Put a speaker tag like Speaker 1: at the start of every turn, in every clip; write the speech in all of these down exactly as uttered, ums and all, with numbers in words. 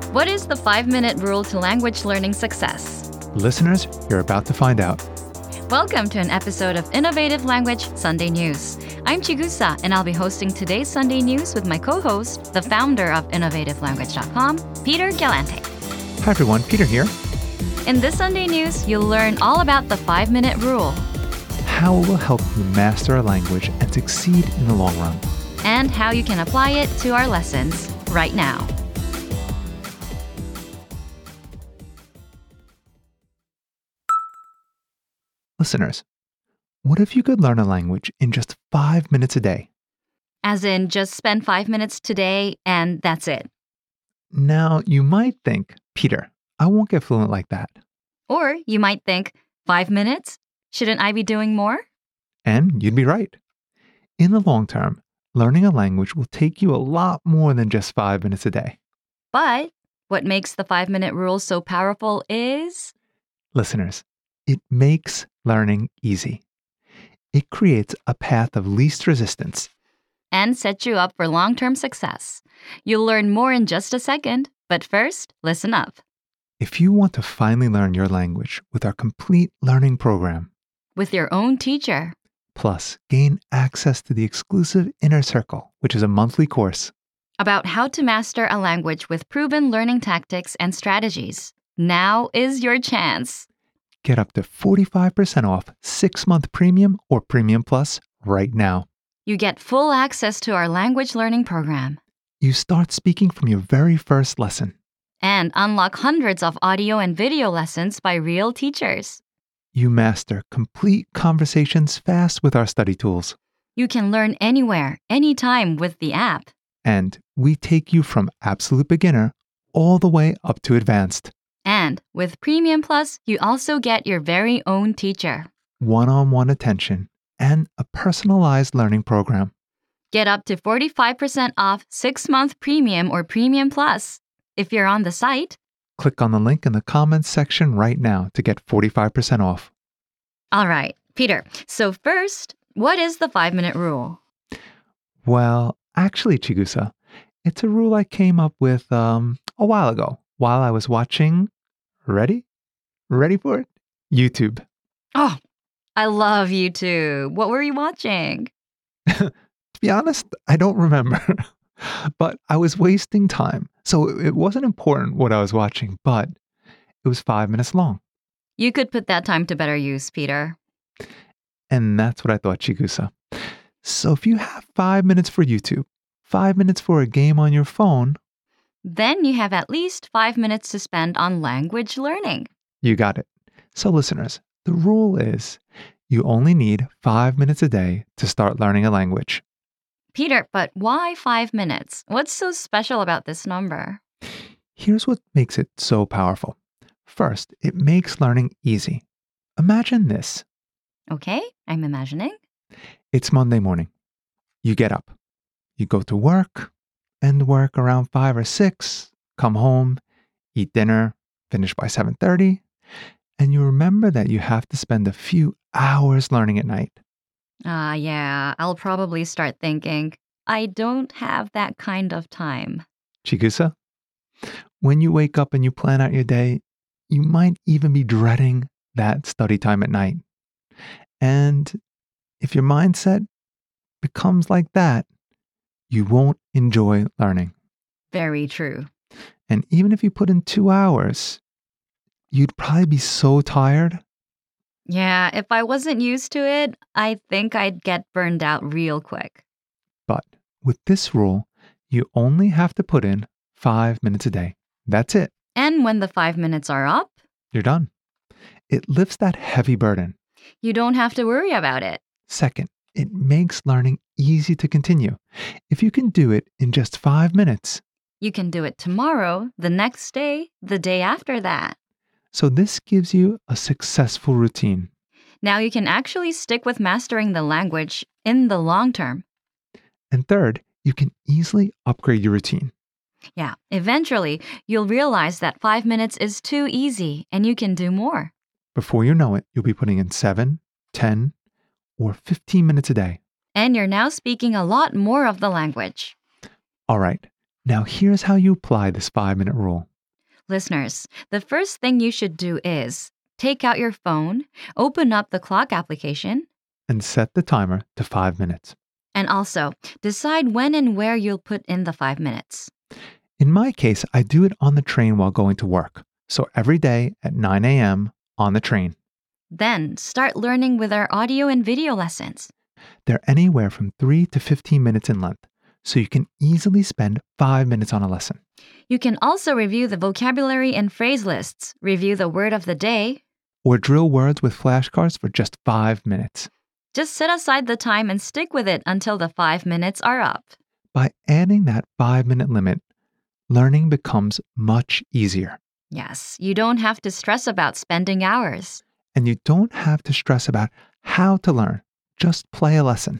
Speaker 1: What is the five-minute rule to language learning success?
Speaker 2: Listeners, you're about to find out.
Speaker 1: Welcome to an episode of Innovative Language Sunday News. I'm Chigusa, and I'll be hosting today's Sunday News with my co-host, the founder of innovative language dot com, Peter Galante.
Speaker 2: Hi everyone, Peter here.
Speaker 1: In this Sunday News, you'll learn all about the five-minute rule
Speaker 2: How it will help you master a language and succeed in the long run.
Speaker 1: and how you can apply it to our lessons right now.
Speaker 2: Listeners, what if you could learn a language in just five minutes a day?
Speaker 1: As in, just spend five minutes today and that's it.
Speaker 2: Now, you might think, Peter, I won't get fluent like that.
Speaker 1: Or you might think, five minutes? Shouldn't I be doing more?
Speaker 2: And you'd be right. In the long term, learning a language will take you a lot more than just five minutes a day.
Speaker 1: But what makes the five-minute rule so powerful is...
Speaker 2: Listeners, it makes learning easy. It creates a path of least resistance.
Speaker 1: and set you up for long-term success. You'll learn more in just a second, but first, listen up.
Speaker 2: If you want to finally learn your language with our complete learning program,
Speaker 1: With your own teacher,
Speaker 2: plus gain access to the exclusive Inner Circle, which is a monthly course,
Speaker 1: about how to master a language with proven learning tactics and strategies, now is your chance.
Speaker 2: get up to forty-five percent off six-month premium or premium plus right now.
Speaker 1: You get full access to our language learning program
Speaker 2: You start speaking from your very first lesson.
Speaker 1: and unlock hundreds of audio and video lessons by real teachers.
Speaker 2: You master complete conversations fast with our study tools.
Speaker 1: You can learn anywhere, anytime with the app.
Speaker 2: And we take you from absolute beginner all the way up to advanced.
Speaker 1: And with Premium Plus, you also get your very own teacher.
Speaker 2: One-on-one attention and a personalized learning program.
Speaker 1: Get up to forty-five percent off six-month Premium or Premium Plus. If you're on the site,
Speaker 2: Click on the link in the comments section right now to get forty-five percent off.
Speaker 1: all right, Peter. So first, what is the five-minute rule?
Speaker 2: Well, actually, Chigusa, it's a rule I came up with um, a while ago while I was watching, ready? Ready for it? YouTube.
Speaker 1: Oh, I love YouTube. What were you watching?
Speaker 2: To be honest, I don't remember. But I was wasting time. So it wasn't important what I was watching, but it was five minutes long.
Speaker 1: You could put that time to better use, Peter.
Speaker 2: And that's what I thought, Chigusa. So if you have five minutes for YouTube, five minutes for a game on your phone,
Speaker 1: Then you have at least five minutes to spend on language learning.
Speaker 2: you got it. So listeners, the rule is you only need five minutes a day to start learning a language.
Speaker 1: Peter, but why five minutes? What's so special about this number?
Speaker 2: Here's what makes it so powerful. First, it makes learning easy. Imagine this.
Speaker 1: Okay, I'm imagining.
Speaker 2: It's Monday morning. You get up. You go to work, end work around five or six, come home, eat dinner, finish by seven thirty, and you remember that you have to spend a few hours learning at night.
Speaker 1: Ah, yeah, I'll probably start thinking, I don't have that kind of time.
Speaker 2: Chigusa, when you wake up and you plan out your day, you might even be dreading that study time at night. And if your mindset becomes like that, you won't enjoy learning.
Speaker 1: Very true.
Speaker 2: And even if you put in two hours, you'd probably be so tired.
Speaker 1: Yeah, if I wasn't used to it, I think I'd get burned out real quick.
Speaker 2: But with this rule, you only have to put in five minutes a day. That's it.
Speaker 1: And when the five minutes are up,
Speaker 2: You're done. It lifts that heavy burden.
Speaker 1: you don't have to worry about it.
Speaker 2: Second, it makes learning easy to continue. If you can do it in just five minutes.
Speaker 1: You can do it tomorrow, the next day, the day after that.
Speaker 2: So this gives you a successful routine.
Speaker 1: Now you can actually stick with mastering the language in the long term.
Speaker 2: And third, you can easily upgrade your routine.
Speaker 1: Yeah, eventually, you'll realize that five minutes is too easy and you can do more.
Speaker 2: Before you know it, you'll be putting in seven, ten, or fifteen minutes a day.
Speaker 1: And you're now speaking a lot more of the language.
Speaker 2: All right, now here's how you apply this five-minute rule.
Speaker 1: Listeners, the first thing you should do is take out your phone, open up the clock application,
Speaker 2: And set the timer to five minutes.
Speaker 1: and also decide when and where you'll put in the five minutes.
Speaker 2: In my case, I do it on the train while going to work. So every day at nine a.m. on the train.
Speaker 1: Then start learning with our audio and video lessons.
Speaker 2: They're anywhere from three to fifteen minutes in length, so you can easily spend five minutes on a lesson.
Speaker 1: You can also review the vocabulary and phrase lists, review the word of the day.
Speaker 2: Or drill words with flashcards for just five minutes.
Speaker 1: Just set aside the time and stick with it until the five minutes are up.
Speaker 2: By adding that five-minute limit, learning becomes much easier.
Speaker 1: Yes, you don't have to stress about spending hours.
Speaker 2: And you don't have to stress about how to learn. Just play a lesson.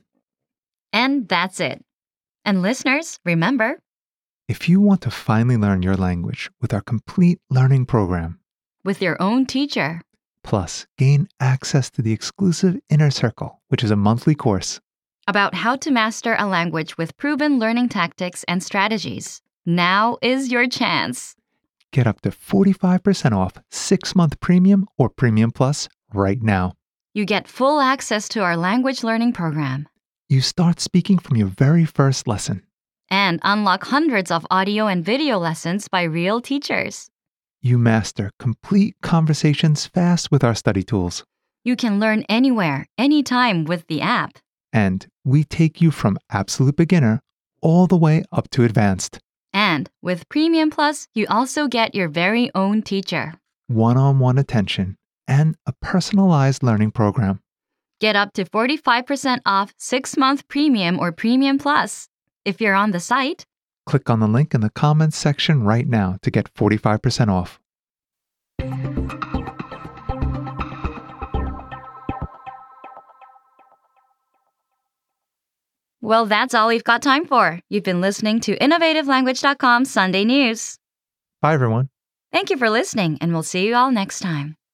Speaker 1: And that's it. And listeners, remember,
Speaker 2: If you want to finally learn your language with our complete learning program,
Speaker 1: with your own teacher,
Speaker 2: plus gain access to the exclusive Inner Circle, which is a monthly course,
Speaker 1: about how to master a language with proven learning tactics and strategies, now is your chance.
Speaker 2: get up to forty-five percent off six-month premium or premium plus right now.
Speaker 1: You get full access to our language learning program
Speaker 2: You start speaking from your very first lesson.
Speaker 1: and unlock hundreds of audio and video lessons by real teachers.
Speaker 2: You master complete conversations fast with our study tools.
Speaker 1: You can learn anywhere, anytime with the app.
Speaker 2: And we take you from absolute beginner all the way up to advanced.
Speaker 1: And with Premium Plus, you also get your very own teacher.
Speaker 2: One-on-one attention and a personalized learning program.
Speaker 1: Get up to forty-five percent off six-month Premium or Premium Plus. If you're on the site,
Speaker 2: Click on the link in the comments section right now to get forty-five percent off.
Speaker 1: well, that's all we've got time for. You've been listening to innovative language dot com Sunday News.
Speaker 2: Bye, everyone.
Speaker 1: Thank you for listening, and we'll see you all next time.